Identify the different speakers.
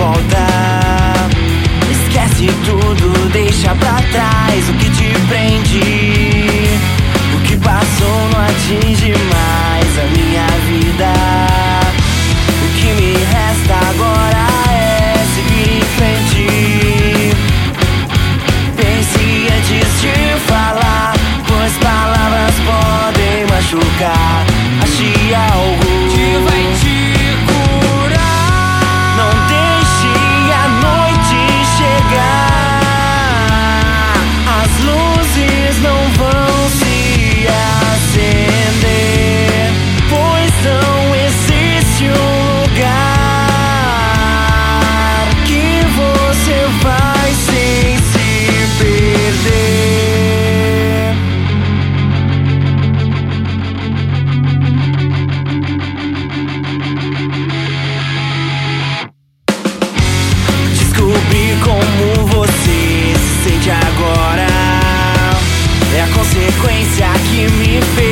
Speaker 1: volta. Esquece tudo, deixa pra trás o que te prende. O que passou não atinge mais a minha vida. O que me resta agora é seguir em frente. Pense antes de falar, pois palavras podem machucar. Ache algo que vai te curar. Não deixe a noite chegar. As luzes não vão se acender, pois não existe um lugar que você vai sem se perder. Descobrir como você se sente agora é a consequência que me fez